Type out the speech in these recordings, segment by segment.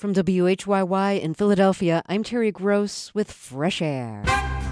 From WHYY in Philadelphia, I'm Terry Gross with Fresh Air.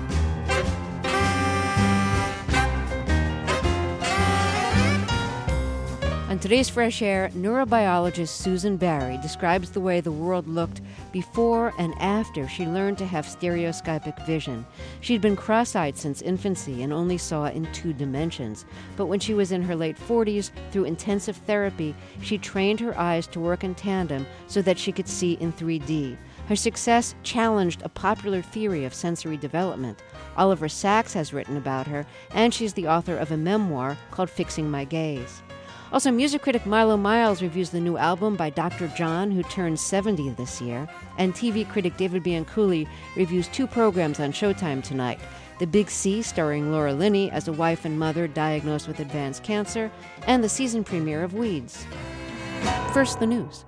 On today's Fresh Air, neurobiologist Susan Barry describes the way the world looked before and after she learned to have stereoscopic vision. She'd been cross-eyed since infancy and only saw in 2 dimensions. But when she was in her late 40s, through intensive therapy, she trained her eyes to work in tandem so that she could see in 3D. Her success challenged a popular theory of sensory development. Oliver Sacks has written about her, and she's the author of a memoir called Fixing My Gaze. Also, music critic Milo Miles reviews the new album by Dr. John, who turned 70 this year. And TV critic David Bianculli reviews 2 programs on Showtime tonight. The Big C, starring Laura Linney as a wife and mother diagnosed with advanced cancer, and the season premiere of Weeds. First, the news.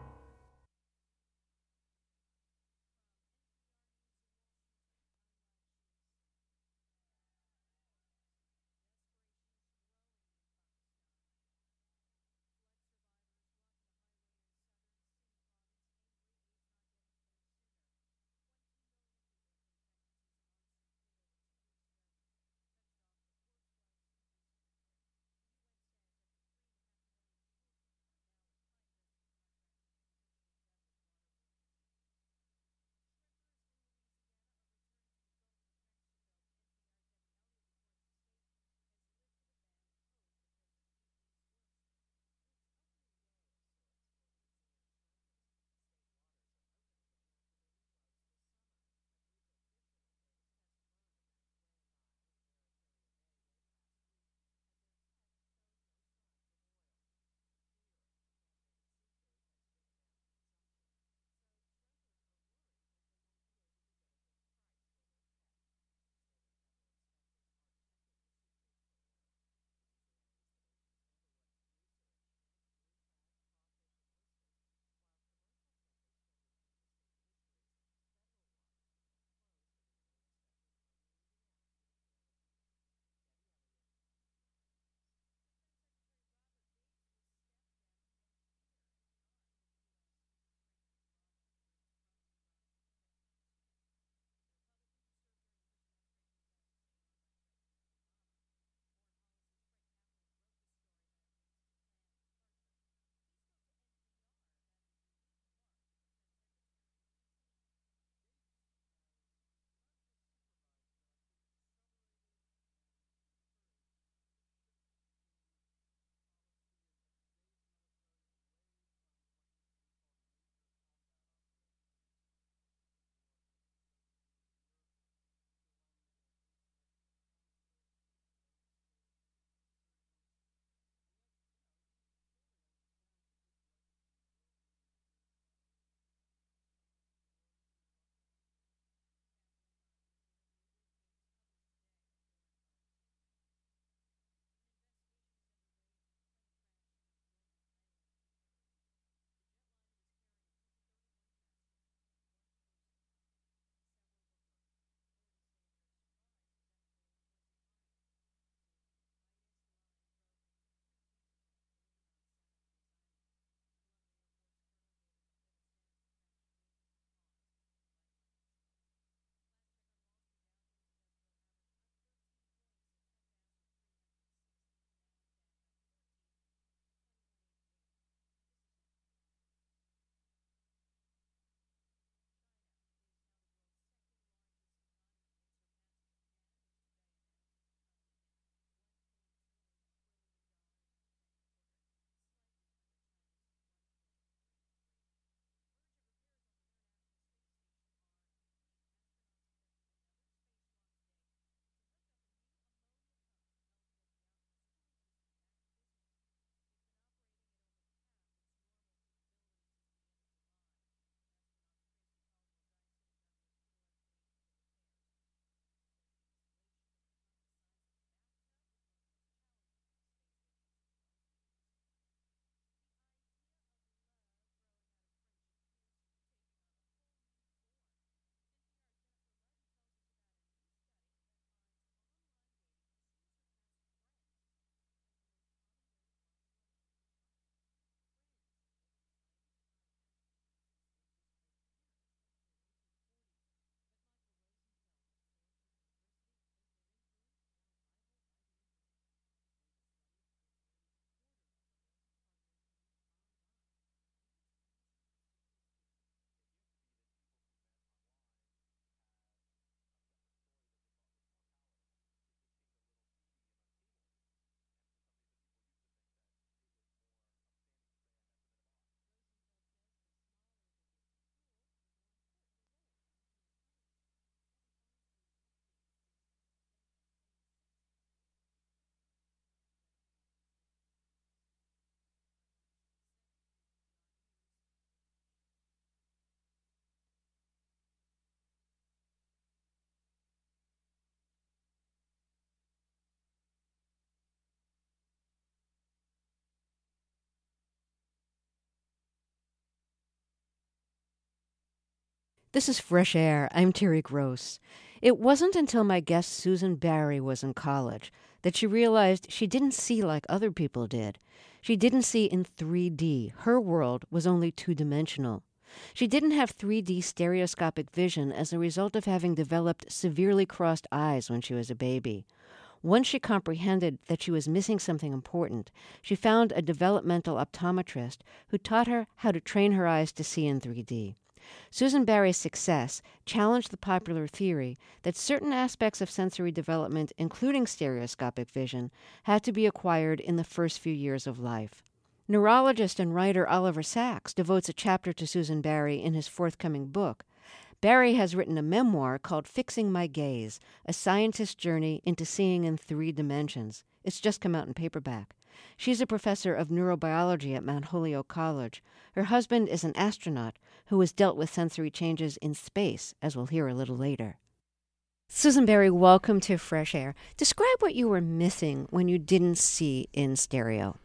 This is Fresh Air. I'm Terry Gross. It wasn't until my guest Susan Barry was in college that she realized she didn't see like other people did. She didn't see in 3D. Her world was only two-dimensional. She didn't have 3D stereoscopic vision as a result of having developed severely crossed eyes when she was a baby. Once she comprehended that she was missing something important, she found a developmental optometrist who taught her how to train her eyes to see in 3D. Susan Barry's success challenged the popular theory that certain aspects of sensory development, including stereoscopic vision, had to be acquired in the first few years of life. Neurologist and writer Oliver Sacks devotes a chapter to Susan Barry in his forthcoming book. Barry has written a memoir called Fixing My Gaze, a scientist's journey into seeing in 3 dimensions. It's just come out in paperback. She's a professor of neurobiology at Mount Holyoke College. Her husband is an astronaut who has dealt with sensory changes in space, as we'll hear a little later. Susan Barry, welcome to Fresh Air. Describe what you were missing when you didn't see in stereo.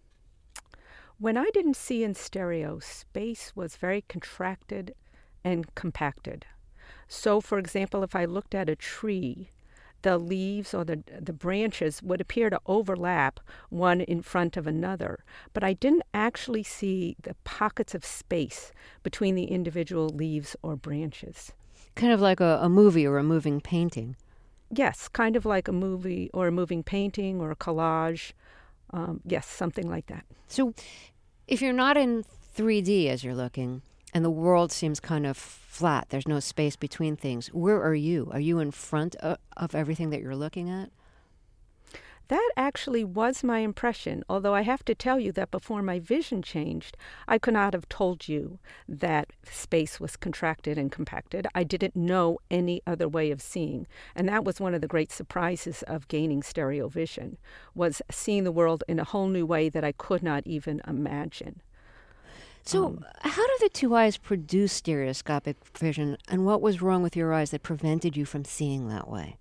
When I didn't see in stereo, space was very contracted and compacted. So, for example, if I looked at a tree, the leaves or the branches would appear to overlap one in front of another, but I didn't actually see the pockets of space between the individual leaves or branches. Kind of like a movie or a moving painting. Yes, kind of like a movie or a moving painting or a collage. Yes, something like that. So if you're not in 3D as you're looking, and the world seems kind of flat, there's no space between things, where are you? Are you in front of everything that you're looking at? That actually was my impression, although I have to tell you that before my vision changed, I could not have told you that space was contracted and compacted. I didn't know any other way of seeing. And that was one of the great surprises of gaining stereo vision, was seeing the world in a whole new way that I could not even imagine. So how do the 2 eyes produce stereoscopic vision, and what was wrong with your eyes that prevented you from seeing that way?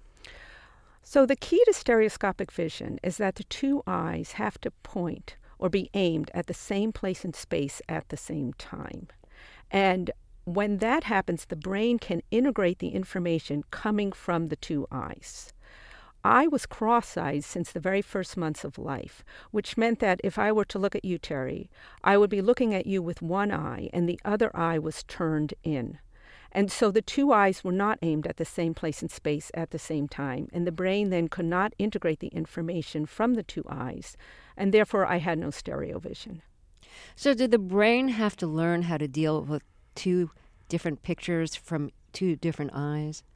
So the key to stereoscopic vision is that the 2 eyes have to point or be aimed at the same place in space at the same time. And when that happens, the brain can integrate the information coming from the 2 eyes. I was cross-eyed since the very first months of life, which meant that if I were to look at you, Terry, I would be looking at you with one eye and the other eye was turned in. And so the 2 eyes were not aimed at the same place in space at the same time, and the brain then could not integrate the information from the 2 eyes, and therefore I had no stereo vision. So did the brain have to learn how to deal with 2 different pictures from 2 different eyes?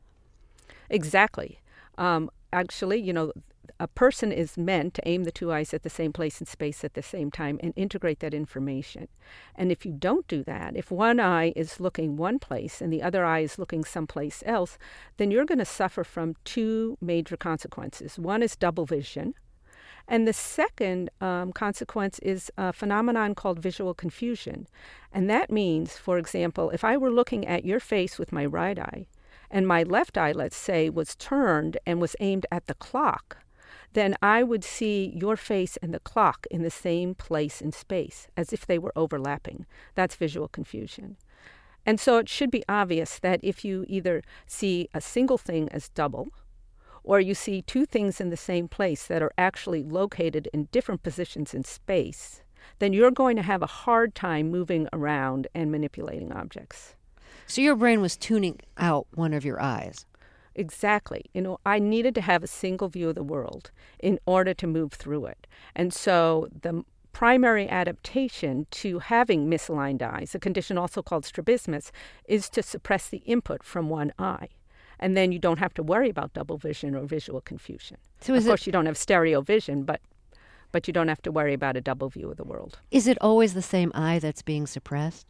Exactly. Actually, a person is meant to aim the 2 eyes at the same place in space at the same time and integrate that information. And if you don't do that, if one eye is looking one place and the other eye is looking someplace else, then you're going to suffer from 2 major consequences. One is double vision. And the second consequence is a phenomenon called visual confusion. And that means, for example, if I were looking at your face with my right eye, and my left eye, let's say, was turned and was aimed at the clock, then I would see your face and the clock in the same place in space, as if they were overlapping. That's visual confusion. And so it should be obvious that if you either see a single thing as double, or you see 2 things in the same place that are actually located in different positions in space, then you're going to have a hard time moving around and manipulating objects. So your brain was tuning out one of your eyes. Exactly. I needed to have a single view of the world in order to move through it. And so the primary adaptation to having misaligned eyes, a condition also called strabismus, is to suppress the input from one eye. And then you don't have to worry about double vision or visual confusion. So of course, you don't have stereo vision, but you don't have to worry about a double view of the world. Is it always the same eye that's being suppressed?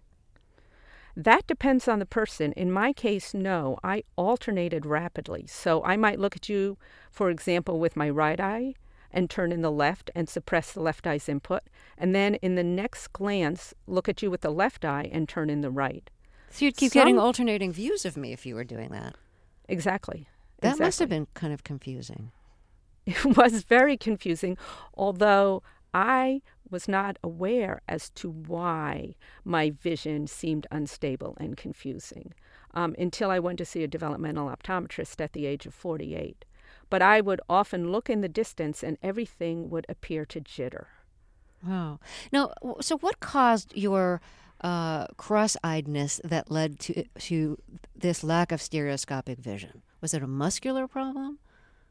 That depends on the person. In my case, no. I alternated rapidly. So I might look at you, for example, with my right eye and turn in the left and suppress the left eye's input. And then in the next glance, look at you with the left eye and turn in the right. So you'd keep getting alternating views of me if you were doing that. Exactly. That must have been kind of confusing. It was very confusing, although I was not aware as to why my vision seemed unstable and confusing until I went to see a developmental optometrist at the age of 48. But I would often look in the distance and everything would appear to jitter. Wow. Now, so what caused your cross-eyedness that led to this lack of stereoscopic vision? Was it a muscular problem?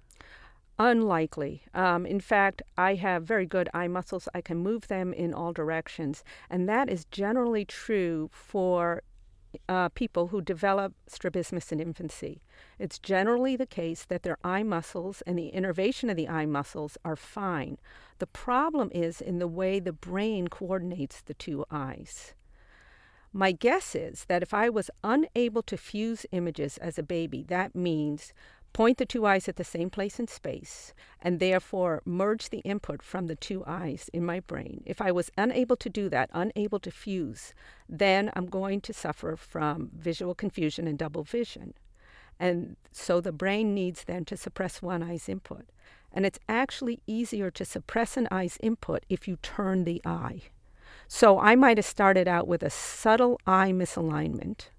Unlikely. In fact, I have very good eye muscles. I can move them in all directions. And that is generally true for people who develop strabismus in infancy. It's generally the case that their eye muscles and the innervation of the eye muscles are fine. The problem is in the way the brain coordinates the two eyes. My guess is that if I was unable to fuse images as a baby, that means point the two eyes at the same place in space, and therefore merge the input from the two eyes in my brain. If I was unable to do that, unable to fuse, then I'm going to suffer from visual confusion and double vision. And so the brain needs then to suppress one eye's input. And it's actually easier to suppress an eye's input if you turn the eye. So I might have started out with a subtle eye misalignment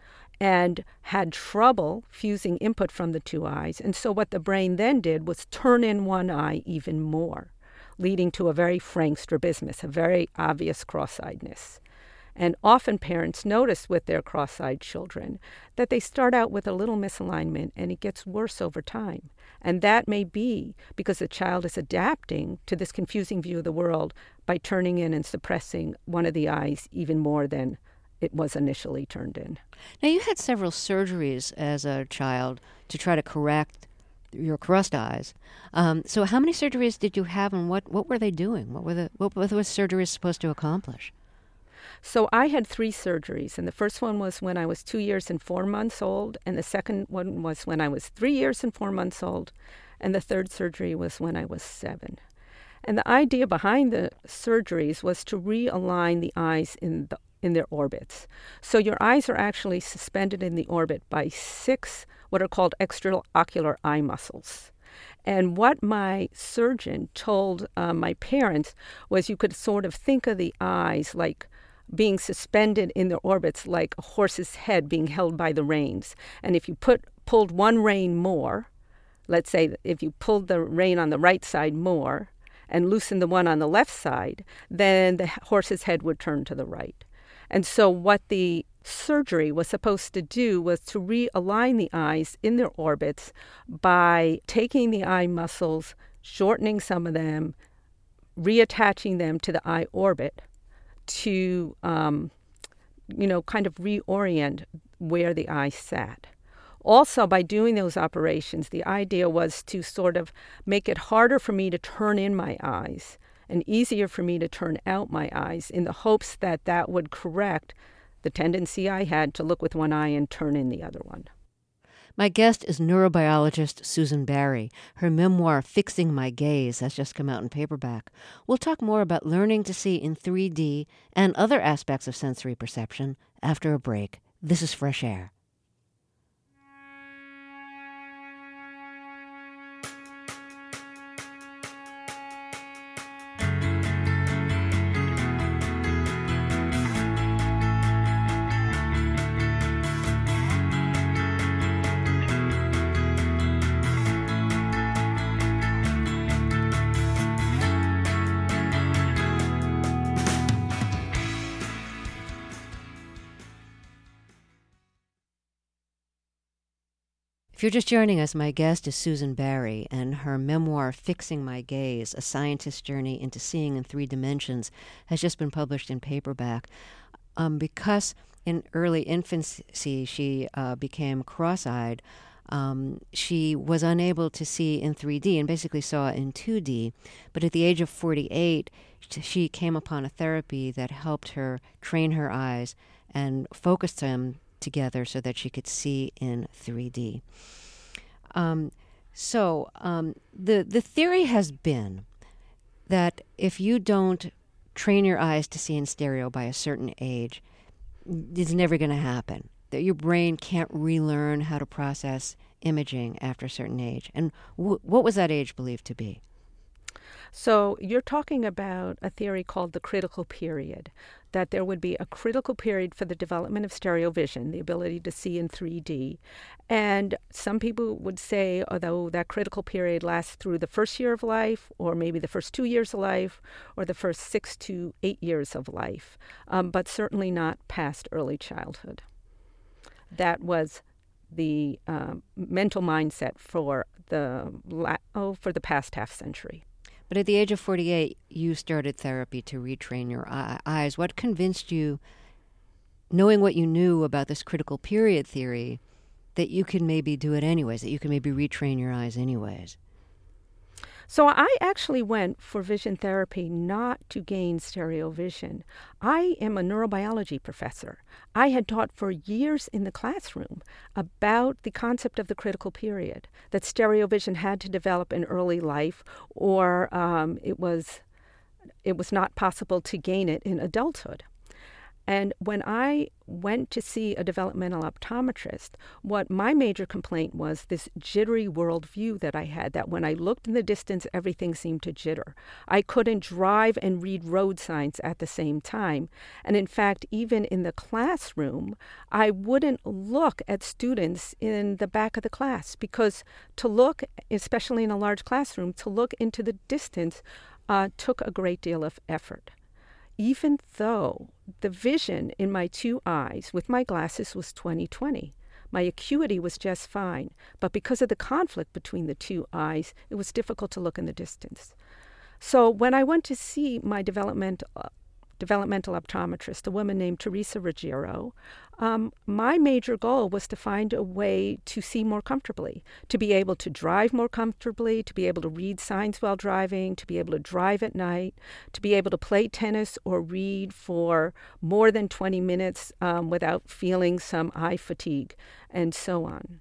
and had trouble fusing input from the two eyes. And so what the brain then did was turn in one eye even more, leading to a very frank strabismus, a very obvious cross-eyedness. And often parents notice with their cross-eyed children that they start out with a little misalignment and it gets worse over time. And that may be because the child is adapting to this confusing view of the world by turning in and suppressing one of the eyes even more than it was initially turned in. Now, you had several surgeries as a child to try to correct your crossed eyes. So how many surgeries did you have, and what were they doing? What was surgeries supposed to accomplish? So I had 3 surgeries, and the first one was when I was 2 years and 4 months old, and the second one was when I was 3 years and 4 months old, and the third surgery was when I was 7. And the idea behind the surgeries was to realign the eyes in their orbits. So your eyes are actually suspended in the orbit by 6 what are called extraocular eye muscles. And what my surgeon told my parents was you could sort of think of the eyes like being suspended in their orbits like a horse's head being held by the reins. And if you pulled one rein more, let's say if you pulled the rein on the right side more and loosened the one on the left side, then the horse's head would turn to the right. And so what the surgery was supposed to do was to realign the eyes in their orbits by taking the eye muscles, shortening some of them, reattaching them to the eye orbit to, kind of reorient where the eye sat. Also, by doing those operations, the idea was to sort of make it harder for me to turn in my eyes and easier for me to turn out my eyes in the hopes that that would correct the tendency I had to look with one eye and turn in the other one. My guest is neurobiologist Susan Barry. Her memoir, Fixing My Gaze, has just come out in paperback. We'll talk more about learning to see in 3D and other aspects of sensory perception after a break. This is Fresh Air. If you're just joining us, my guest is Susan Barry, and her memoir, Fixing My Gaze, A Scientist's Journey into Seeing in 3 Dimensions, has just been published in paperback. Because in early infancy she became cross-eyed, she was unable to see in 3D and basically saw in 2D. But at the age of 48, she came upon a therapy that helped her train her eyes and focus them together so that she could see in 3D. The theory has been that if you don't train your eyes to see in stereo by a certain age, it's never going to happen. That your brain can't relearn how to process imaging after a certain age. And what was that age believed to be? So you're talking about a theory called the critical period, that there would be a critical period for the development of stereovision, the ability to see in 3D. And some people would say, although that critical period lasts through the first year of life, or maybe the first 2 years of life, or the first 6 to 8 years of life, but certainly not past early childhood. That was the mental mindset for the past half century. But at the age of 48, you started therapy to retrain your eyes. What convinced you, knowing what you knew about this critical period theory, that you could maybe do it anyways, that you could maybe retrain your eyes anyways? So I actually went for vision therapy not to gain stereo vision. I am a neurobiology professor. I had taught for years in the classroom about the concept of the critical period, that stereo vision had to develop in early life, or it was not possible to gain it in adulthood. And when I went to see a developmental optometrist, what my major complaint was this jittery worldview that I had, that when I looked in the distance, everything seemed to jitter. I couldn't drive and read road signs at the same time. And in fact, even in the classroom, I wouldn't look at students in the back of the class, because to look, especially in a large classroom, to look into the distance took a great deal of effort. Even though the vision in my two eyes with my glasses was 20/20. My acuity was just fine, but because of the conflict between the two eyes, it was difficult to look in the distance. So when I went to see my developmental optometrist, a woman named Teresa Ruggiero, my major goal was to find a way to see more comfortably, to be able to drive more comfortably, to be able to read signs while driving, to be able to drive at night, to be able to play tennis or read for more than 20 minutes without feeling some eye fatigue, and so on.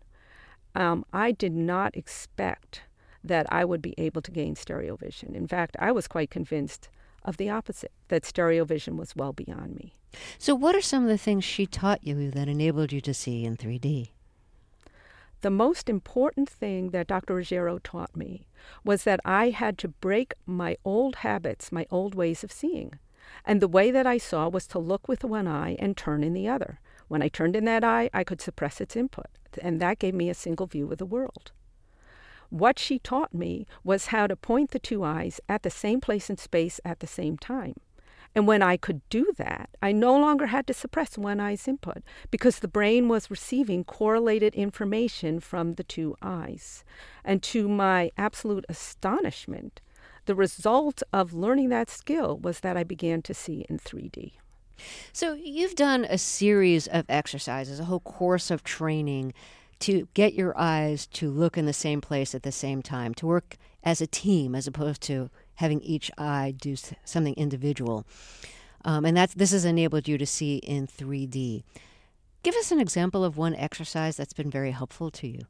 I did not expect that I would be able to gain stereo vision. In fact, I was quite convinced of the opposite, that stereo vision was well beyond me. So what are some of the things she taught you that enabled you to see in 3D? The most important thing that Dr. Ruggiero taught me was that I had to break my old habits, my old ways of seeing. And the way that I saw was to look with one eye and turn in the other. When I turned in that eye, I could suppress its input, and that gave me a single view of the world. What she taught me was how to point the two eyes at the same place in space at the same time. And when I could do that, I no longer had to suppress one eye's input, because the brain was receiving correlated information from the two eyes. And to my absolute astonishment, the result of learning that skill was that I began to see in 3D. So you've done a series of exercises, a whole course of training to get your eyes to look in the same place at the same time, to work as a team as opposed to having each eye do something individual. And this has enabled you to see in 3D. Give us an example of one exercise that's been very helpful to you.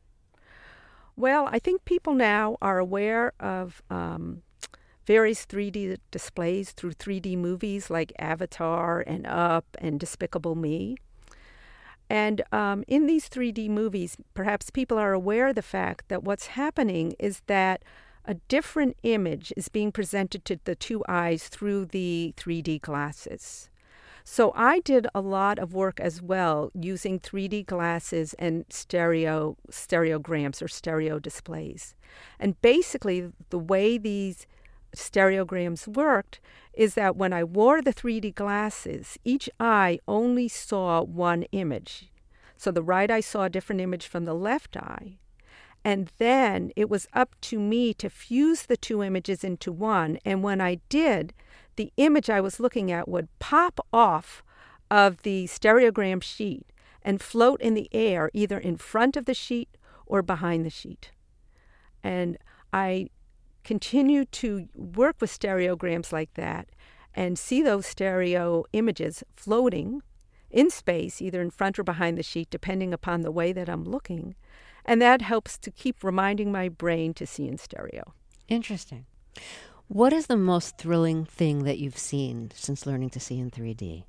Well, I think people now are aware of various 3D displays through 3D movies like Avatar and Up and Despicable Me. And in these 3D movies, perhaps people are aware of the fact that what's happening is that a different image is being presented to the two eyes through the 3D glasses. So I did a lot of work as well using 3D glasses and stereograms or stereo displays. And basically, the way these stereograms worked is that when I wore the 3D glasses, each eye only saw one image. So the right eye saw a different image from the left eye. And then it was up to me to fuse the two images into one. And when I did, the image I was looking at would pop off of the stereogram sheet and float in the air, either in front of the sheet or behind the sheet. And I continue to work with stereograms like that and see those stereo images floating in space, either in front or behind the sheet, depending upon the way that I'm looking. And that helps to keep reminding my brain to see in stereo. Interesting. What is the most thrilling thing that you've seen since learning to see in 3D?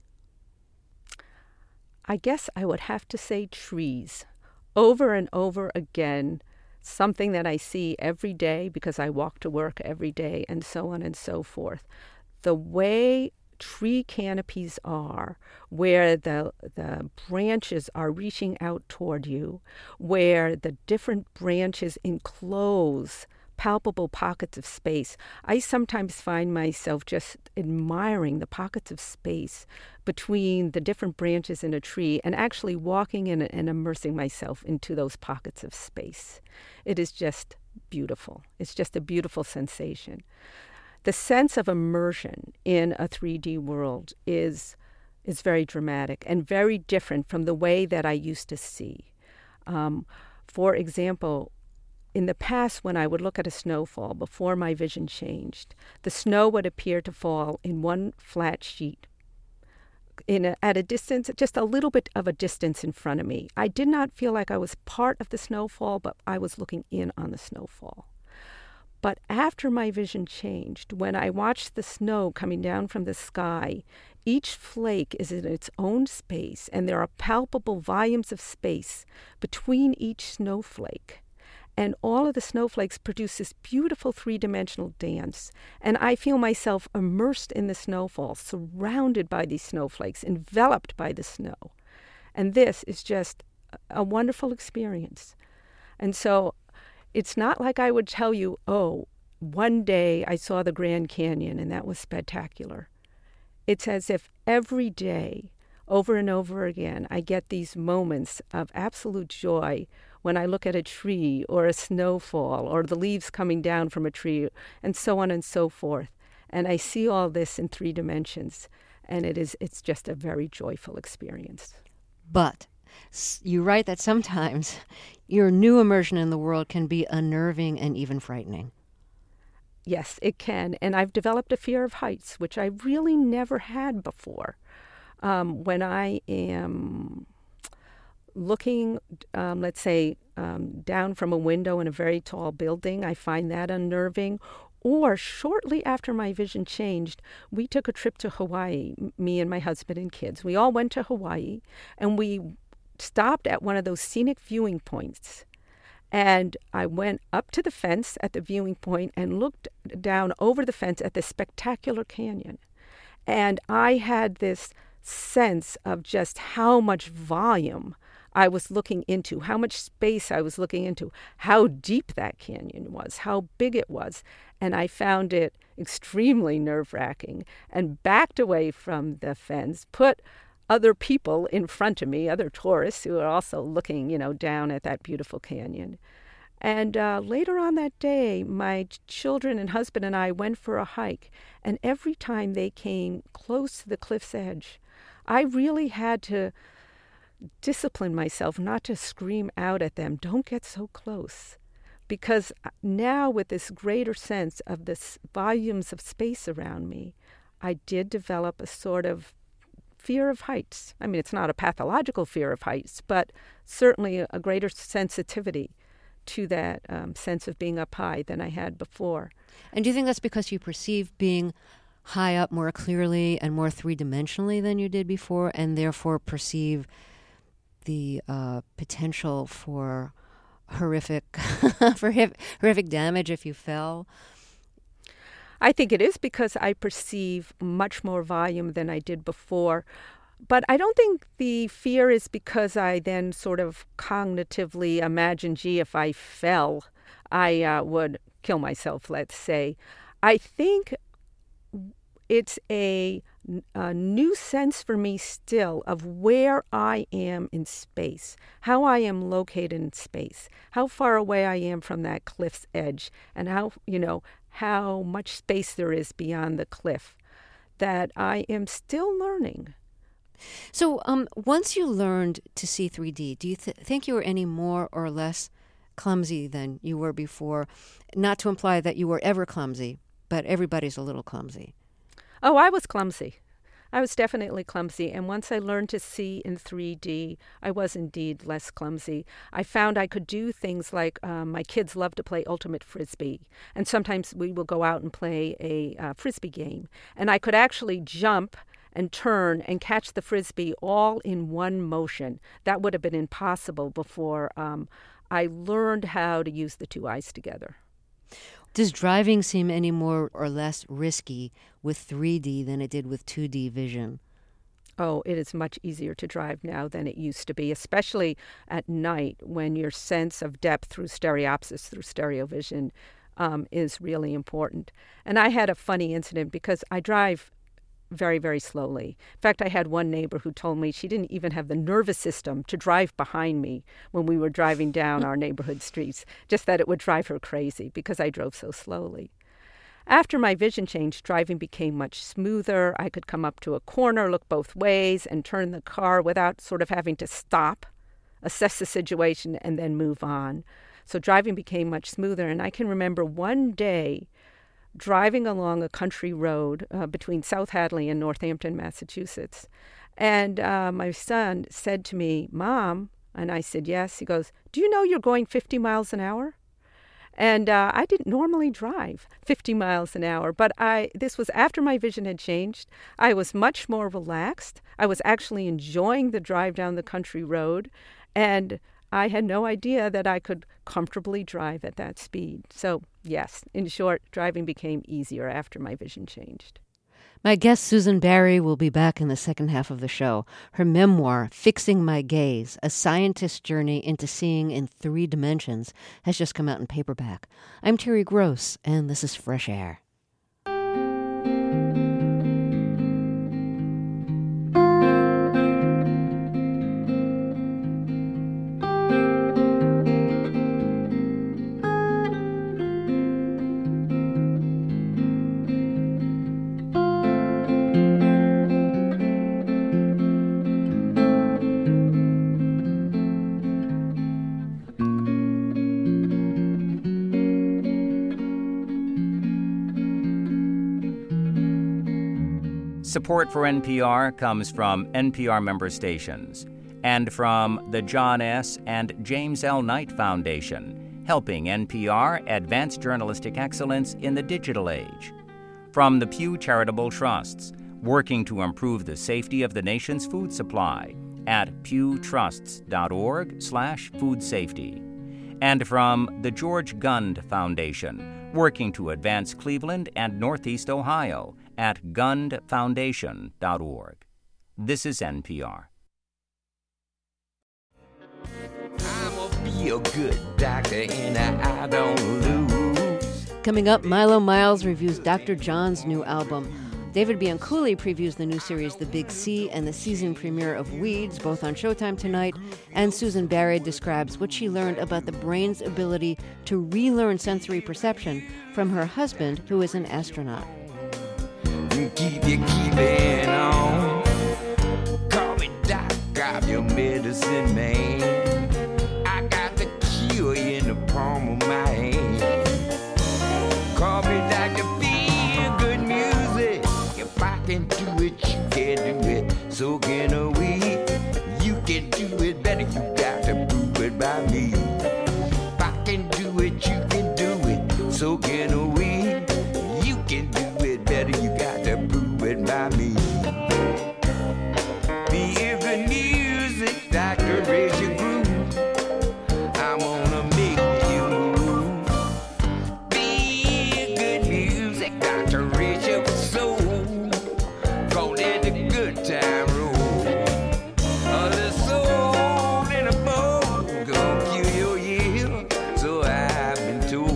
I guess I would have to say trees. Over and over again, something that I see every day because I walk to work every day, and so on and so forth. The way tree canopies are, where the branches are reaching out toward you, where the different branches enclose palpable pockets of space. I sometimes find myself just admiring the pockets of space between the different branches in a tree and actually walking in and immersing myself into those pockets of space. It is just beautiful. It's just a beautiful sensation. The sense of immersion in a 3D world is very dramatic and very different from the way that I used to see. For example, in the past, when I would look at a snowfall before my vision changed, the snow would appear to fall in one flat sheet at a distance, just a little bit of a distance in front of me. I did not feel like I was part of the snowfall, but I was looking in on the snowfall. But after my vision changed, when I watched the snow coming down from the sky, each flake is in its own space, and there are palpable volumes of space between each snowflake. And all of the snowflakes produce this beautiful three-dimensional dance. And I feel myself immersed in the snowfall, surrounded by these snowflakes, enveloped by the snow. And this is just a wonderful experience. And so it's not like I would tell you, oh, one day I saw the Grand Canyon and that was spectacular. It's as if every day, over and over again, I get these moments of absolute joy when I look at a tree or a snowfall or the leaves coming down from a tree and so on and so forth. And I see all this in 3 dimensions, and it's just a very joyful experience. But you write that sometimes your new immersion in the world can be unnerving and even frightening. Yes, it can. And I've developed a fear of heights, which I really never had before. When I am looking, let's say, down from a window in a very tall building, I find that unnerving. Or shortly after my vision changed, we took a trip to Hawaii, me and my husband and kids. We all went to Hawaii, and we stopped at one of those scenic viewing points. And I went up to the fence at the viewing point and looked down over the fence at this spectacular canyon. And I had this sense of just how much volume I was looking into, how much space I was looking into, how deep that canyon was, how big it was. And I found it extremely nerve-wracking and backed away from the fence, put other people in front of me, other tourists who are also looking, down at that beautiful canyon. And later on that day, my children and husband and I went for a hike. And every time they came close to the cliff's edge, I really had to discipline myself not to scream out at them, don't get so close. Because now with this greater sense of this volumes of space around me, I did develop a sort of fear of heights. I mean, it's not a pathological fear of heights, but certainly a greater sensitivity to that sense of being up high than I had before. And do you think that's because you perceive being high up more clearly and more three-dimensionally than you did before, and therefore perceive the potential for horrific damage if you fell? I think it is because I perceive much more volume than I did before. But I don't think the fear is because I then sort of cognitively imagine, gee, if I fell, I would kill myself, let's say. I think it's a new sense for me still of where I am in space, how I am located in space, how far away I am from that cliff's edge, and how much space there is beyond the cliff, that I am still learning. So once you learned to see 3D, do you think you were any more or less clumsy than you were before? Not to imply that you were ever clumsy, but everybody's a little clumsy. Oh, I was clumsy. I was definitely clumsy. And once I learned to see in 3D, I was indeed less clumsy. I found I could do things like my kids love to play ultimate frisbee. And sometimes we will go out and play a frisbee game. And I could actually jump and turn and catch the frisbee all in one motion. That would have been impossible before I learned how to use the two eyes together. Does driving seem any more or less risky with 3D than it did with 2D vision? Oh, it is much easier to drive now than it used to be, especially at night when your sense of depth through stereopsis, through stereo vision, is really important. And I had a funny incident because I drive very, very slowly. In fact, I had one neighbor who told me she didn't even have the nervous system to drive behind me when we were driving down our neighborhood streets, just that it would drive her crazy because I drove so slowly. After my vision changed, driving became much smoother. I could come up to a corner, look both ways, and turn the car without sort of having to stop, assess the situation, and then move on. So driving became much smoother. And I can remember one day driving along a country road between South Hadley and Northampton, Massachusetts. And my son said to me, "Mom," and I said, "Yes." He goes, "Do you know you're going 50 miles an hour?" And I didn't normally drive 50 miles an hour, but this was after my vision had changed. I was much more relaxed. I was actually enjoying the drive down the country road, and I had no idea that I could comfortably drive at that speed. So, yes, in short, driving became easier after my vision changed. My guest, Susan Barry, will be back in the second half of the show. Her memoir, Fixing My Gaze, A Scientist's Journey into Seeing in 3 Dimensions, has just come out in paperback. I'm Terry Gross, and this is Fresh Air. Support for NPR comes from NPR member stations and from the John S. and James L. Knight Foundation, helping NPR advance journalistic excellence in the digital age. From the Pew Charitable Trusts, working to improve the safety of the nation's food supply at pewtrusts.org/food safety. And from the George Gund Foundation, working to advance Cleveland and Northeast Ohio at gundfoundation.org. This is NPR. I'm a feel-good doctor and I don't lose. Coming up, Milo Miles reviews Dr. John's new album. David Bianculli previews the new series The Big C and the season premiere of Weeds, both on Showtime tonight. And Susan Barry describes what she learned about the brain's ability to relearn sensory perception from her husband, who is an astronaut. Keep it on. Call me doc, I'm your medicine man. I got the cure in the palm of my hand. Call me Dr. Feel Good Music. If I can do it, you can do it. So can we. You can do it better. You got to prove it by me. If I can do it, you can do it. So can we. You can do it better. You got to prove it by me. Feel good music, Dr. Raise your groove. I'm gonna make you move. Feel good music, Dr. Raise your soul. Go let the good time roll. The soul in a bowl gonna cure your yield. So I've been told.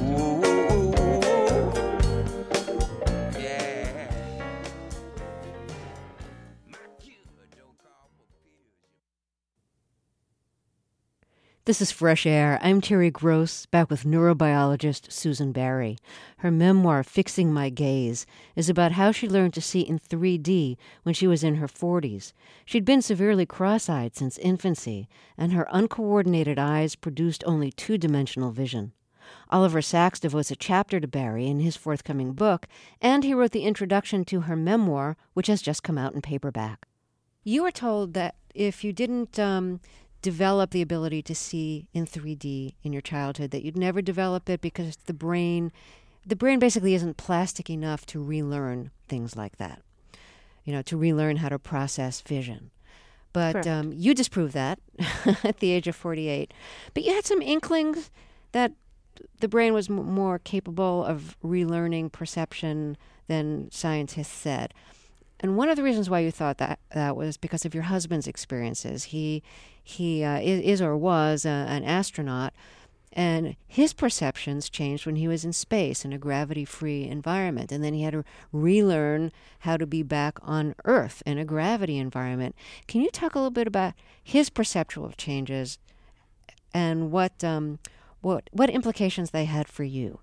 This is Fresh Air. I'm Terry Gross, back with neurobiologist Susan Barry. Her memoir, Fixing My Gaze, is about how she learned to see in 3D when she was in her 40s. She'd been severely cross-eyed since infancy, and her uncoordinated eyes produced only 2-dimensional vision. Oliver Sacks devotes a chapter to Barry in his forthcoming book, and he wrote the introduction to her memoir, which has just come out in paperback. You were told that if you didn't develop the ability to see in 3D in your childhood, that you'd never develop it because the brain basically isn't plastic enough to relearn things like that, to relearn how to process vision. But you disproved that at the age of 48. But you had some inklings that the brain was more capable of relearning perception than scientists said. And one of the reasons why you thought that was because of your husband's experiences. He is or was an astronaut, and his perceptions changed when he was in space in a gravity-free environment. And then he had to relearn how to be back on Earth in a gravity environment. Can you talk a little bit about his perceptual changes and what implications they had for you?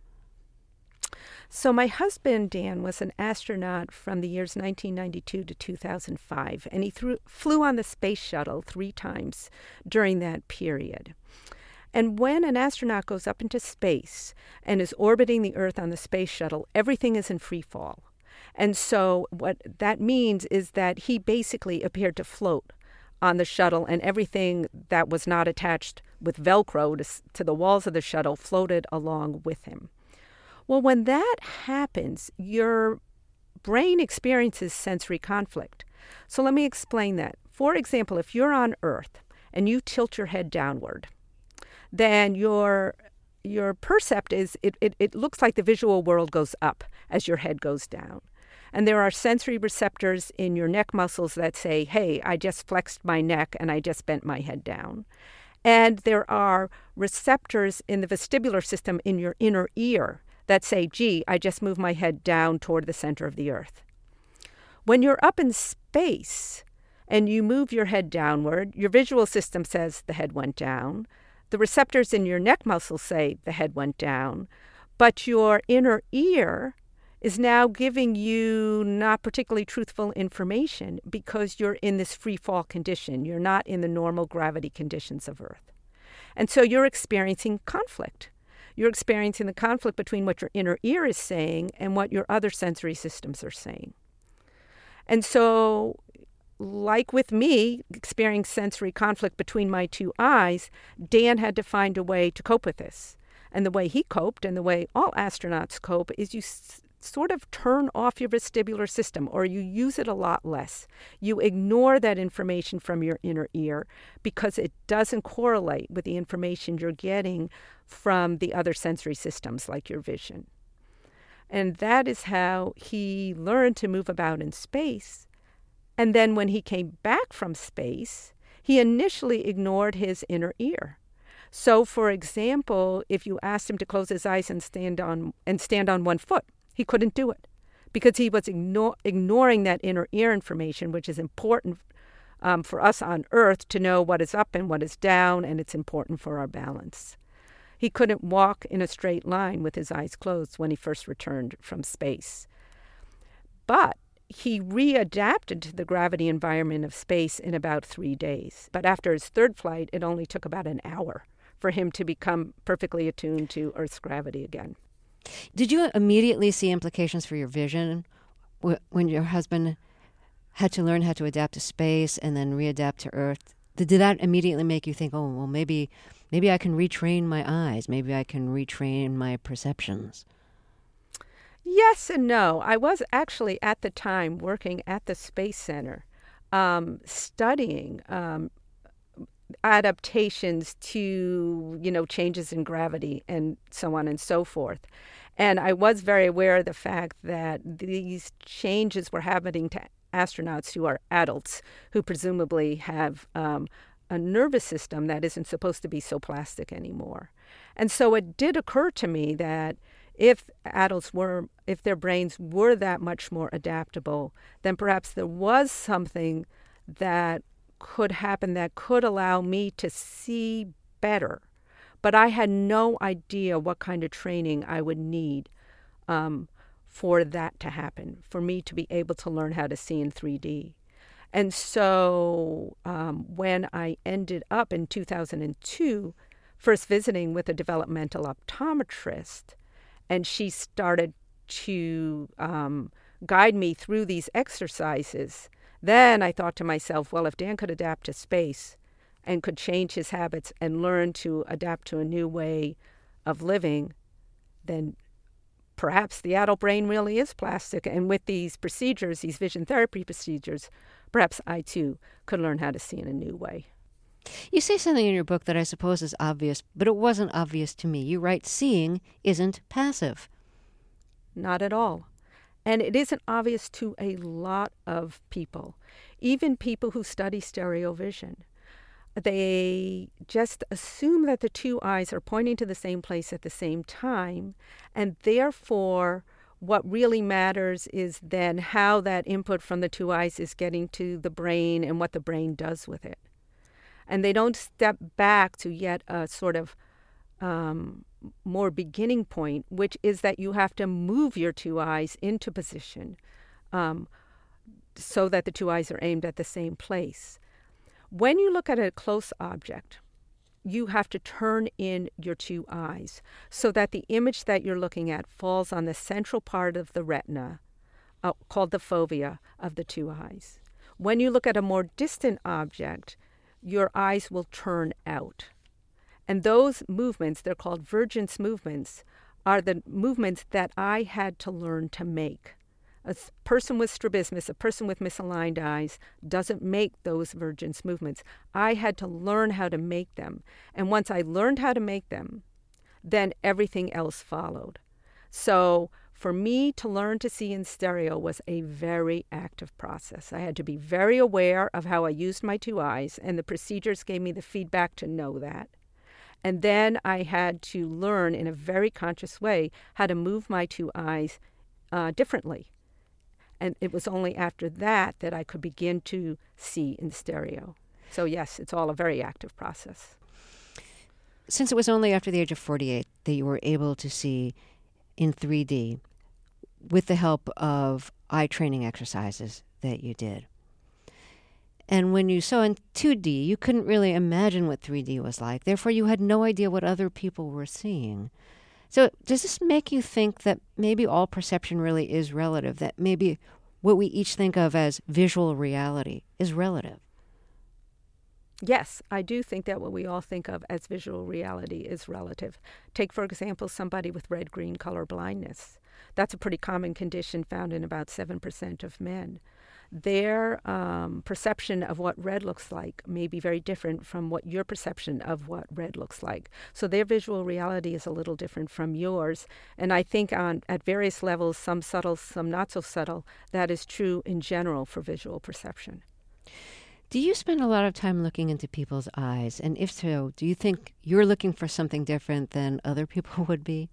So my husband, Dan, was an astronaut from the years 1992 to 2005, and he flew on the space shuttle 3 times during that period. And when an astronaut goes up into space and is orbiting the Earth on the space shuttle, everything is in free fall. And so what that means is that he basically appeared to float on the shuttle, and everything that was not attached with Velcro to the walls of the shuttle floated along with him. Well, when that happens, your brain experiences sensory conflict. So let me explain that. For example, if you're on Earth and you tilt your head downward, then your percept is, it looks like the visual world goes up as your head goes down. And there are sensory receptors in your neck muscles that say, hey, I just flexed my neck and I just bent my head down. And there are receptors in the vestibular system in your inner ear that say, gee, I just moved my head down toward the center of the Earth. When you're up in space and you move your head downward, your visual system says the head went down. The receptors in your neck muscles say the head went down. But your inner ear is now giving you not particularly truthful information because you're in this free fall condition. You're not in the normal gravity conditions of Earth. And so you're experiencing conflict. You're experiencing the conflict between what your inner ear is saying and what your other sensory systems are saying. And so, like with me, experiencing sensory conflict between my 2 eyes, Dan had to find a way to cope with this. And the way he coped, and the way all astronauts cope, is you sort of turn off your vestibular system, or you use it a lot less. You ignore that information from your inner ear because it doesn't correlate with the information you're getting from the other sensory systems like your vision. And that is how he learned to move about in space. And then when he came back from space, he initially ignored his inner ear. So, for example, if you asked him to close his eyes and stand on one foot, he couldn't do it because he was ignoring that inner ear information, which is important for us on Earth to know what is up and what is down, and it's important for our balance. He couldn't walk in a straight line with his eyes closed when he first returned from space. But he readapted to the gravity environment of space in about 3 days. But after his 3rd flight, it only took about an hour for him to become perfectly attuned to Earth's gravity again. Did you immediately see implications for your vision when your husband had to learn how to adapt to space and then readapt to Earth? Did that immediately make you think, oh, well, maybe I can retrain my eyes. Maybe I can retrain my perceptions? Yes and no. I was actually at the time working at the Space Center, studying adaptations to, changes in gravity and so on and so forth. And I was very aware of the fact that these changes were happening to astronauts who are adults, who presumably have a nervous system that isn't supposed to be so plastic anymore. And so it did occur to me that if their brains were that much more adaptable, then perhaps there was something that could happen that could allow me to see better. But I had no idea what kind of training I would need for that to happen, for me to be able to learn how to see in 3D. And so when I ended up in 2002, first visiting with a developmental optometrist, and she started to guide me through these exercises, then I thought to myself, well, if Dan could adapt to space and could change his habits and learn to adapt to a new way of living, then perhaps the adult brain really is plastic. And with these procedures, these vision therapy procedures, perhaps I too could learn how to see in a new way. You say something in your book that I suppose is obvious, but it wasn't obvious to me. You write, seeing isn't passive. Not at all. And it isn't obvious to a lot of people, even people who study stereo vision. They just assume that the two eyes are pointing to the same place at the same time, and therefore what really matters is then how that input from the two eyes is getting to the brain and what the brain does with it. And they don't step back to yet a sort of more beginning point, which is that you have to move your two eyes into position so that the two eyes are aimed at the same place. When you look at a close object, you have to turn in your two eyes so that the image that you're looking at falls on the central part of the retina, called the fovea of the two eyes. When you look at a more distant object, your eyes will turn out. And those movements, they're called vergence movements, are the movements that I had to learn to make. A person with strabismus, a person with misaligned eyes, doesn't make those vergence movements. I had to learn how to make them. And once I learned how to make them, then everything else followed. So for me to learn to see in stereo was a very active process. I had to be very aware of how I used my two eyes, and the procedures gave me the feedback to know that. And then I had to learn in a very conscious way how to move my two eyes differently. And it was only after that that I could begin to see in stereo. So yes, it's all a very active process. Since it was only after the age of 48 that you were able to see in 3D with the help of eye training exercises that you did. And when you saw in 2D, you couldn't really imagine what 3D was like. Therefore, you had no idea what other people were seeing. So does this make you think that maybe all perception really is relative, that maybe what we each think of as visual reality is relative? Yes, I do think that what we all think of as visual reality is relative. Take, for example, somebody with red-green color blindness. That's a pretty common condition found in about 7% of men. Their perception of what red looks like may be very different from what your perception of what red looks like. So their visual reality is a little different from yours. And I think at various levels, some subtle, some not so subtle, that is true in general for visual perception. Do you spend a lot of time looking into people's eyes? And if so, do you think you're looking for something different than other people would be?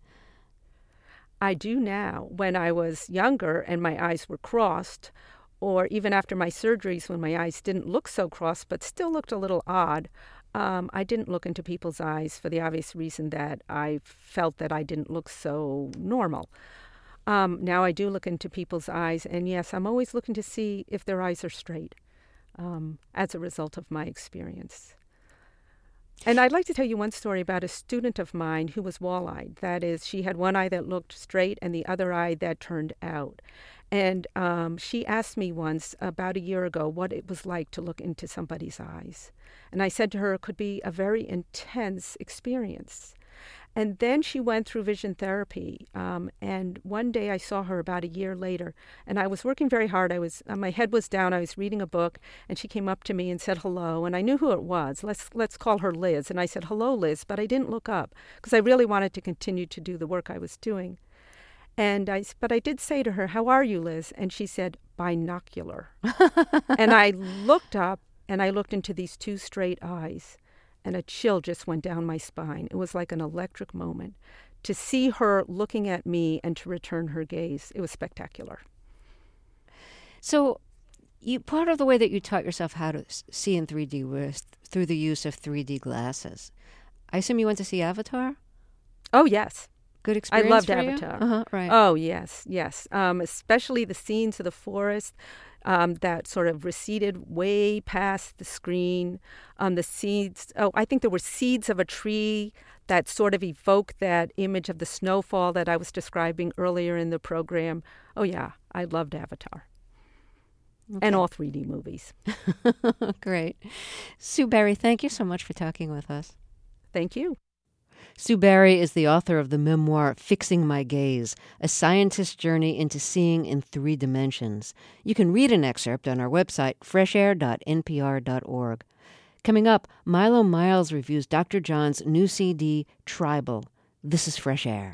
I do now. When I was younger and my eyes were crossed, or even after my surgeries when my eyes didn't look so crossed but still looked a little odd, I didn't look into people's eyes for the obvious reason that I felt that I didn't look so normal. Now I do look into people's eyes, and yes, I'm always looking to see if their eyes are straight as a result of my experience. And I'd like to tell you one story about a student of mine who was wall-eyed. That is, she had one eye that looked straight and the other eye that turned out. And she asked me once, about a year ago, what it was like to look into somebody's eyes. And I said to her, it could be a very intense experience. And then she went through vision therapy. And one day I saw her about a year later, and I was working very hard. My head was down. I was reading a book, and she came up to me and said hello. And I knew who it was. Let's call her Liz. And I said, hello, Liz. But I didn't look up because I really wanted to continue to do the work I was doing. But I did say to her, how are you, Liz? And she said, binocular. And I looked up, and I looked into these two straight eyes, and a chill just went down my spine. It was like an electric moment. To see her looking at me and to return her gaze, it was spectacular. So part of the way that you taught yourself how to see in 3D was through the use of 3D glasses. I assume you went to see Avatar? Oh, yes. Good experience. I loved for Avatar. You? Right. Oh, yes. Especially the scenes of the forest that sort of receded way past the screen. The seeds. Oh, I think there were seeds of a tree that sort of evoked that image of the snowfall that I was describing earlier in the program. Oh, yeah. I loved Avatar. Okay. And all 3D movies. Great. Sue Berry, thank you so much for talking with us. Thank you. Sue Barry is the author of the memoir Fixing My Gaze, a scientist's journey into seeing in 3 dimensions. You can read an excerpt on our website, freshair.npr.org. Coming up, Milo Miles reviews Dr. John's new CD, Tribal. This is Fresh Air.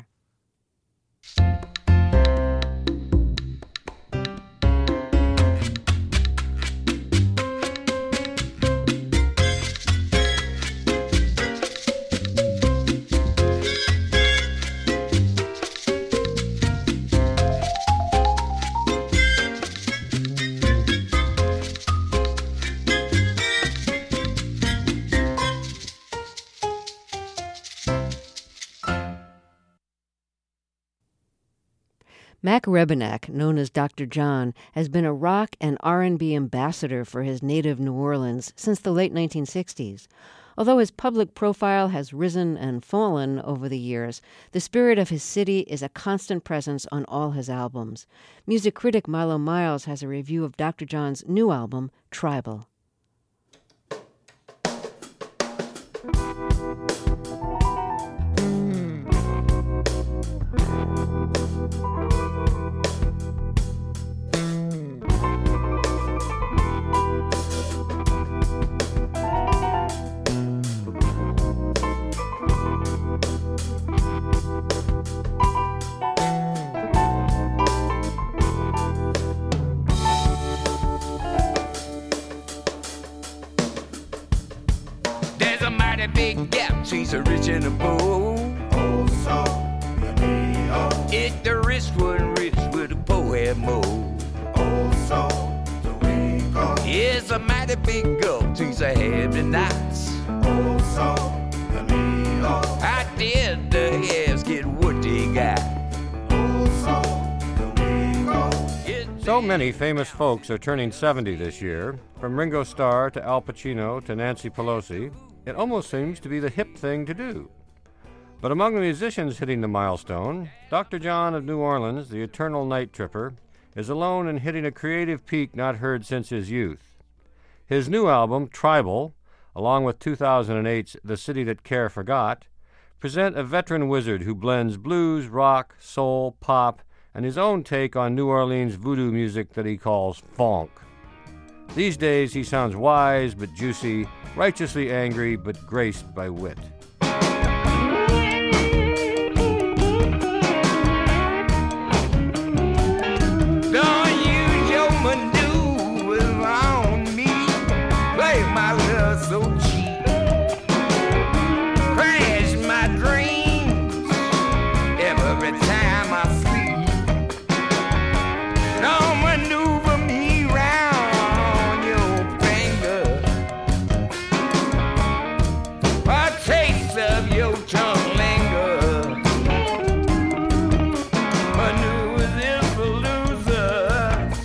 Mac Rebennack, known as Dr. John, has been a rock and R&B ambassador for his native New Orleans since the late 1960s. Although his public profile has risen and fallen over the years, the spirit of his city is a constant presence on all his albums. Music critic Milo Miles has a review of Dr. John's new album, Tribal. Big gap between the rich and the poor. Oh, so let me If the rich wasn't rich, would the poor have more? Oh, so the way it goes. It's a mighty big gulf between the have and nots. Oh, so let me I did the haves get what they got. Oh, so the way it goes. So many famous folks are turning 70 this year, from Ringo Starr to Al Pacino to Nancy Pelosi. It almost seems to be the hip thing to do. But among the musicians hitting the milestone, Dr. John of New Orleans, the eternal night tripper, is alone in hitting a creative peak not heard since his youth. His new album, Tribal, along with 2008's The City That Care Forgot, present a veteran wizard who blends blues, rock, soul, pop, and his own take on New Orleans voodoo music that he calls funk. These days he sounds wise but juicy, righteously angry but graced by wit. Don't use your maneuvers on me. Play my love so cheap. Crash my dreams every time I sleep. Don't maneuver me round your finger. A taste of your tongue linger. Maneuvers is for losers.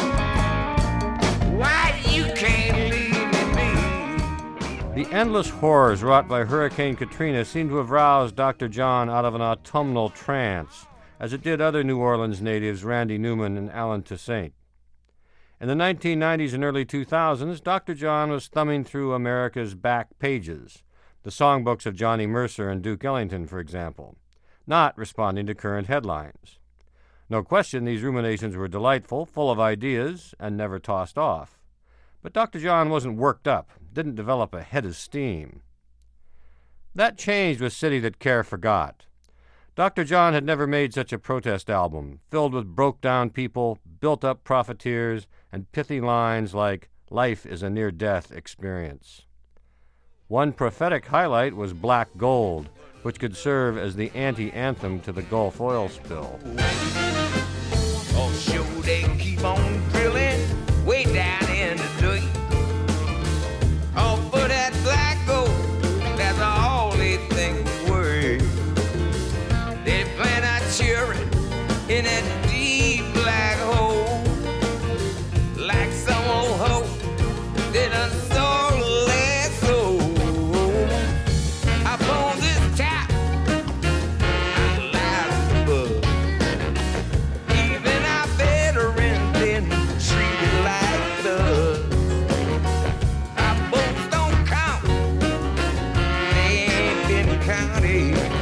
Why you can't leave me? The endless horrors wrought by Hurricane Katrina seem to have roused Dr. John out of an autumnal trance, as it did other New Orleans natives Randy Newman and Alan Toussaint. In the 1990s and early 2000s, Dr. John was thumbing through America's back pages, the songbooks of Johnny Mercer and Duke Ellington, for example, not responding to current headlines. No question these ruminations were delightful, full of ideas, and never tossed off. But Dr. John wasn't worked up, didn't develop a head of steam. That changed with City That Care Forgot. Dr. John had never made such a protest album, filled with broke-down people, built-up profiteers, and pithy lines like, "Life is a near-death experience." One prophetic highlight was Black Gold, which could serve as the anti-anthem to the Gulf oil spill. Oh, sure they keep on drilling way down in the dirt. Oh, for that black gold, that's all they think is worth. They plant our children in that deep black hole, like some old hoe that done sold their soul. Up on this top, I'm loud above. Even our veterans been treated like thugs. Our boats don't count, they ain't been counted.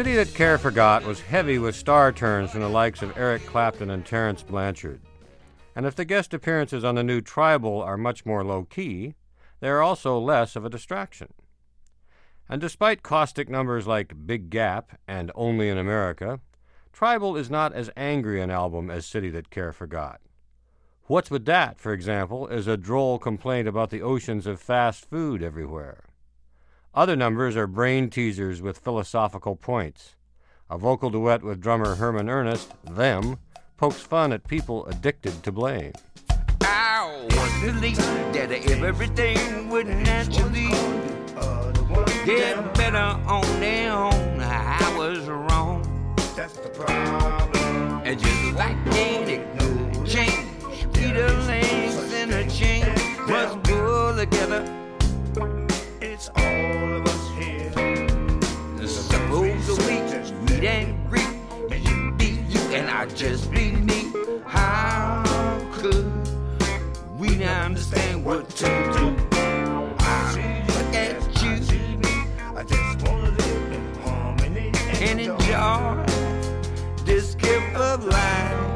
City That Care Forgot was heavy with star turns from the likes of Eric Clapton and Terence Blanchard. And if the guest appearances on the new Tribal are much more low-key, they are also less of a distraction. And despite caustic numbers like Big Gap and Only in America, Tribal is not as angry an album as City That Care Forgot. What's With That, for example, is a droll complaint about the oceans of fast food everywhere. Other numbers are brain teasers with philosophical points. A vocal duet with drummer Herman Ernest, Them, pokes fun at people addicted to blame. I was believing that everything would naturally get better on their own. I was wrong. That's the problem. And just like any good chain, Peter links in a chain must pull together. It's all of us here. Suppose we meet and greet. You be you and I just be me. How could we not understand what to do? I look at you. I just wanna live in harmony and enjoy this gift of life.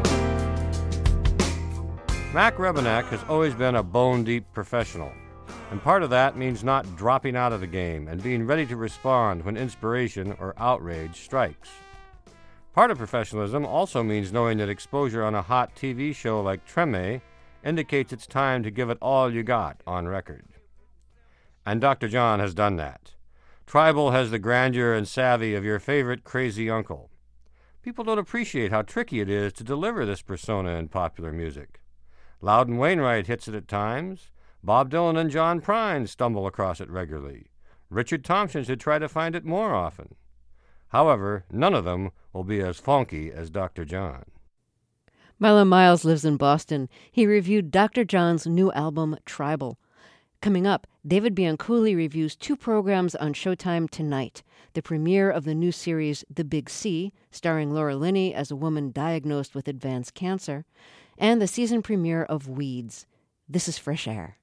Mac Rebennack has always been a bone-deep professional, and part of that means not dropping out of the game and being ready to respond when inspiration or outrage strikes. Part of professionalism also means knowing that exposure on a hot TV show like Treme indicates it's time to give it all you got on record. And Dr. John has done that. Tribal has the grandeur and savvy of your favorite crazy uncle. People don't appreciate how tricky it is to deliver this persona in popular music. Loudon Wainwright hits it at times. Bob Dylan and John Prine stumble across it regularly. Richard Thompson should try to find it more often. However, none of them will be as funky as Dr. John. Milo Miles lives in Boston. He reviewed Dr. John's new album, Tribal. Coming up, David Bianculli reviews 2 programs on Showtime tonight. The premiere of the new series The Big C, starring Laura Linney as a woman diagnosed with advanced cancer, and the season premiere of Weeds. This is Fresh Air.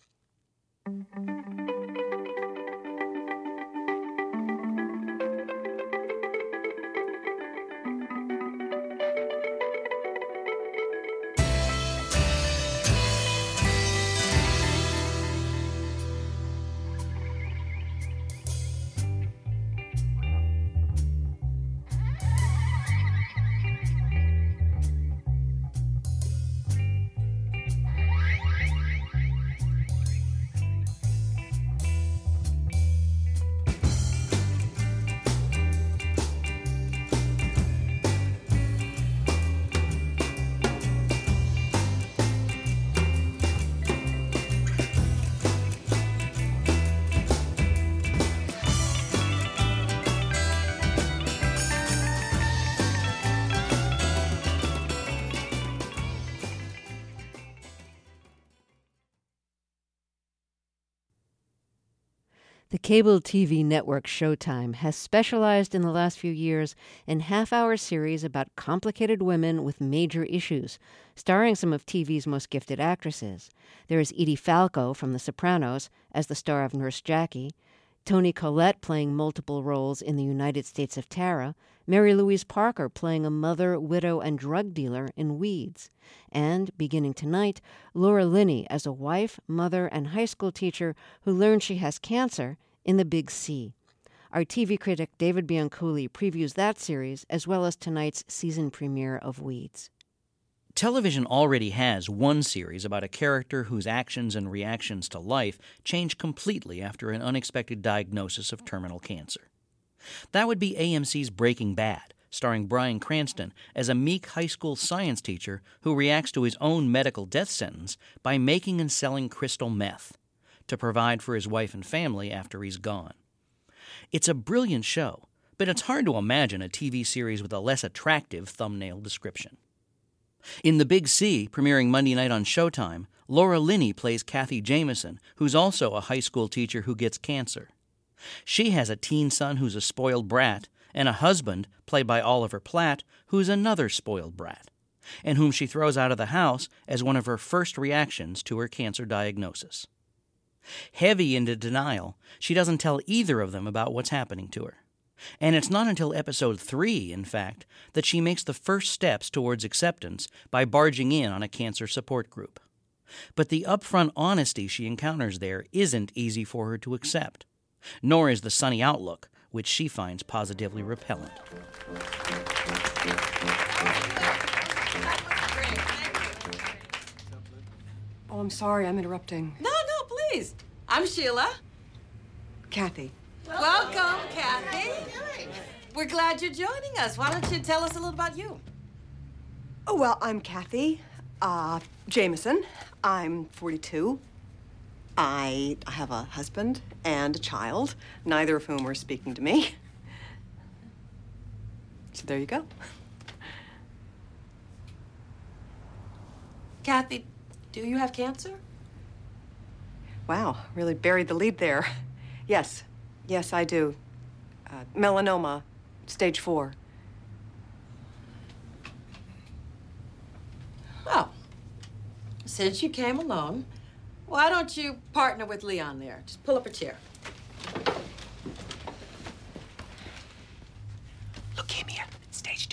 The cable TV network Showtime has specialized in the last few years in half-hour series about complicated women with major issues, starring some of TV's most gifted actresses. There is Edie Falco from The Sopranos as the star of Nurse Jackie, Toni Collette playing multiple roles in The United States of Tara, Mary Louise Parker playing a mother, widow, and drug dealer in Weeds, and, beginning tonight, Laura Linney as a wife, mother, and high school teacher who learns she has cancer in The Big C. Our TV critic David Bianculli previews that series as well as tonight's season premiere of Weeds. Television already has one series about a character whose actions and reactions to life change completely after an unexpected diagnosis of terminal cancer. That would be AMC's Breaking Bad, starring Bryan Cranston as a meek high school science teacher who reacts to his own medical death sentence by making and selling crystal meth to provide for his wife and family after he's gone. It's a brilliant show, but it's hard to imagine a TV series with a less attractive thumbnail description. In The Big C, premiering Monday night on Showtime, Laura Linney plays Kathy Jameson, who's also a high school teacher who gets cancer. She has a teen son who's a spoiled brat, and a husband, played by Oliver Platt, who's another spoiled brat, and whom she throws out of the house as one of her first reactions to her cancer diagnosis. Heavy into denial, she doesn't tell either of them about what's happening to her. And it's not until episode 3, in fact, that she makes the first steps towards acceptance by barging in on a cancer support group. But the upfront honesty she encounters there isn't easy for her to accept, nor is the sunny outlook, which she finds positively repellent. Oh, I'm sorry, I'm interrupting. No, please. I'm Sheila. Kathy. Welcome, Kathy. We're glad you're joining us. Why don't you tell us a little about you? Oh, well, I'm Kathy Jameson. I'm 42. I have a husband and a child, neither of whom are speaking to me. So there you go. Kathy, do you have cancer? Wow, really buried the lead there. Yes, I do. Melanoma, stage 4. Well, since you came along, why don't you partner with Leon there? Just pull up a chair. Leukemia, stage 2.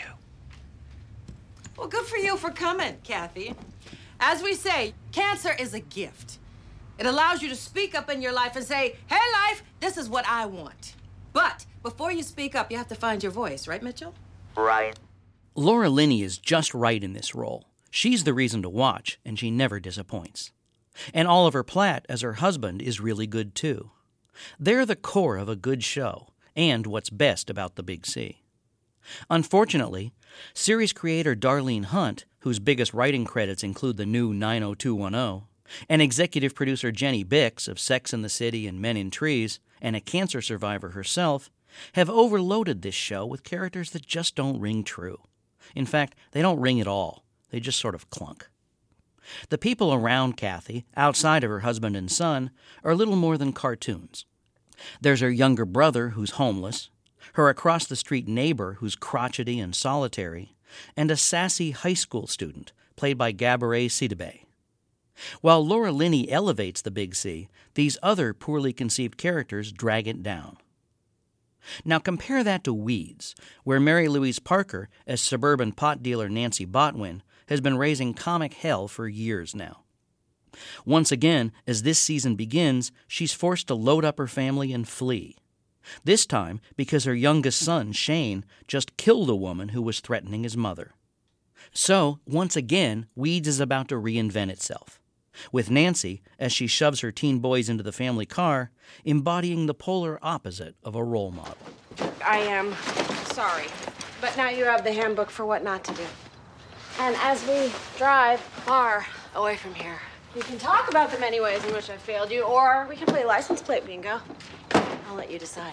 Well, good for you for coming, Kathy. As we say, cancer is a gift. It allows you to speak up in your life and say, hey, life, this is what I want. But before you speak up, you have to find your voice, right, Mitchell? Right. Laura Linney is just right in this role. She's the reason to watch, and she never disappoints. And Oliver Platt as her husband is really good, too. They're the core of a good show, and what's best about the Big C. Unfortunately, series creator Darlene Hunt, whose biggest writing credits include the new 90210, and executive producer Jenny Bix of Sex and the City and Men in Trees, and a cancer survivor herself, have overloaded this show with characters that just don't ring true. In fact, they don't ring at all. They just sort of clunk. The people around Kathy, outside of her husband and son, are little more than cartoons. There's her younger brother, who's homeless, her across-the-street neighbor, who's crotchety and solitary, and a sassy high school student, played by Gabourey Sidibe. While Laura Linney elevates the Big C, these other poorly conceived characters drag it down. Now compare that to Weeds, where Mary Louise Parker, as suburban pot dealer Nancy Botwin, has been raising comic hell for years now. Once again, as this season begins, she's forced to load up her family and flee. This time because her youngest son, Shane, just killed a woman who was threatening his mother. So, once again, Weeds is about to reinvent itself, with Nancy, as she shoves her teen boys into the family car, embodying the polar opposite of a role model. I am sorry, but now you have the handbook for what not to do. And as we drive far away from here, you can talk about the many ways in which I failed you, or we can play license plate bingo. I'll let you decide.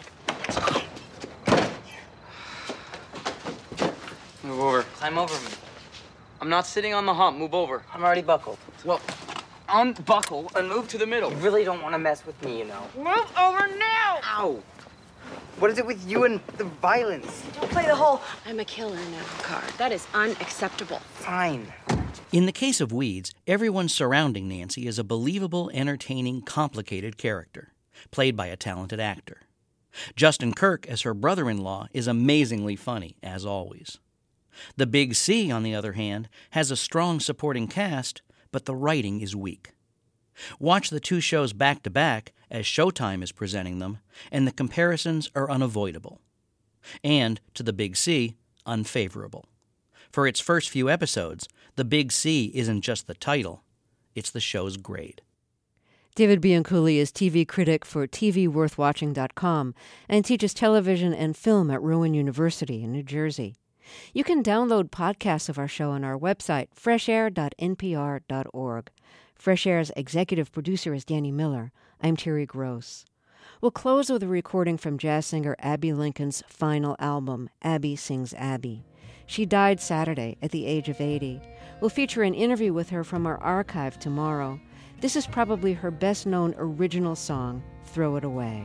Move over. Climb over me. I'm not sitting on the hump. Move over. I'm already buckled. Well, unbuckle and move to the middle. You really don't want to mess with me, you know. Move over now! Ow! What is it with you and the violence? Don't play the whole I'm a killer now card. That is unacceptable. Fine. In the case of Weeds, everyone surrounding Nancy is a believable, entertaining, complicated character, played by a talented actor. Justin Kirk, as her brother-in-law, is amazingly funny, as always. The Big C, on the other hand, has a strong supporting cast, but the writing is weak. Watch the two shows back-to-back, as Showtime is presenting them, and the comparisons are unavoidable. And, to the Big C, unfavorable. For its first few episodes, the Big C isn't just the title, it's the show's grade. David Bianculli is TV critic for TVWorthWatching.com and teaches television and film at Rowan University in New Jersey. You can download podcasts of our show on our website, freshair.npr.org. Fresh Air's executive producer is Danny Miller. I'm Terry Gross. We'll close with a recording from jazz singer Abbey Lincoln's final album, Abby Sings Abby. She died Saturday at the age of 80. We'll feature an interview with her from our archive tomorrow. This is probably her best-known original song, Throw It Away.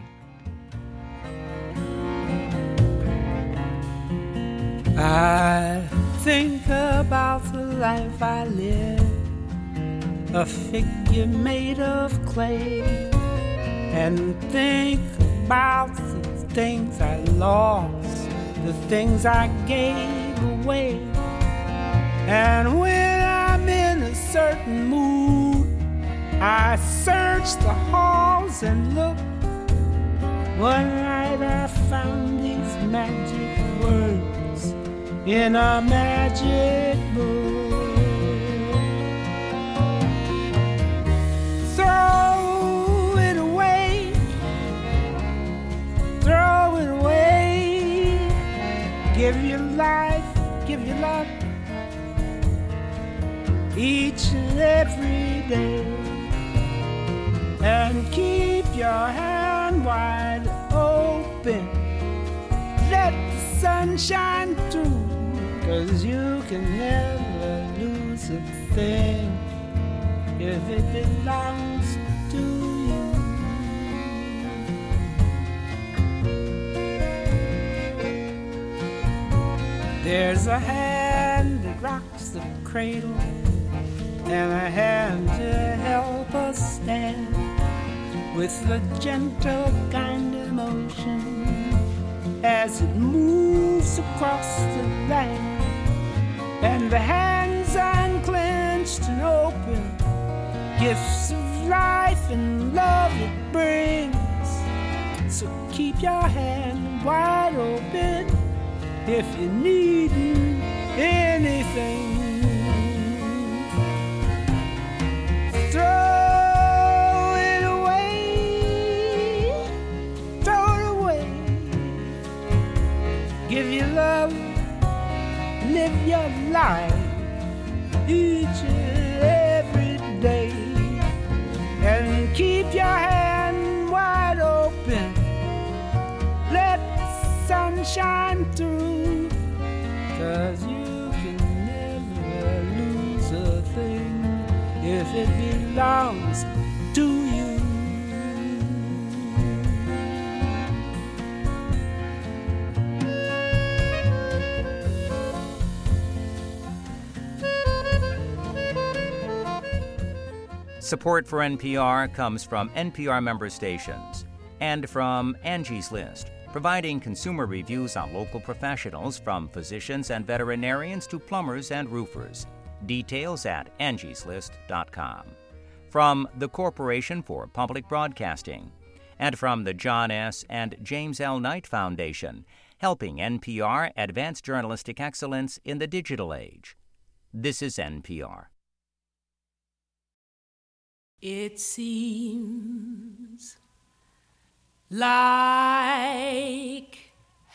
I think about the life I live, a figure made of clay, and think about the things I lost, the things I gave away. And when I'm in a certain mood, I search the halls and look. One night I found these magic words in a magic book. Throw it away, throw it away. Give your life, give your love, each and every day. And keep your hand wide open. Let the sun shine through, 'cause you can never lose a thing if it belongs to you. There's a hand that rocks the cradle and a hand to help us stand with the gentle kind of motion as it moves across the land. And the hands unclenched and open, gifts of life and love it brings. So keep your hand wide open if you need anything. Throw it away, throw it away. Give your love, live your life each and every day. And keep your hand wide open. Let the sun shine through, 'cause you can never lose a thing if it belongs to you. Support for NPR comes from NPR member stations and from Angie's List, providing consumer reviews on local professionals from physicians and veterinarians to plumbers and roofers. Details at angieslist.com. From the Corporation for Public Broadcasting, and from the John S. and James L. Knight Foundation, helping NPR advance journalistic excellence in the digital age. This is NPR. It seems like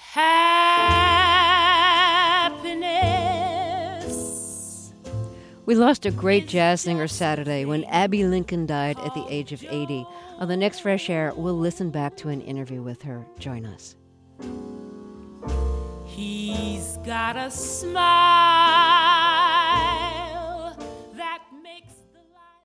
happiness. We lost a great jazz singer Saturday when Abbey Lincoln died at the age of 80. On the next Fresh Air, we'll listen back to an interview with her. Join us. He's got a smile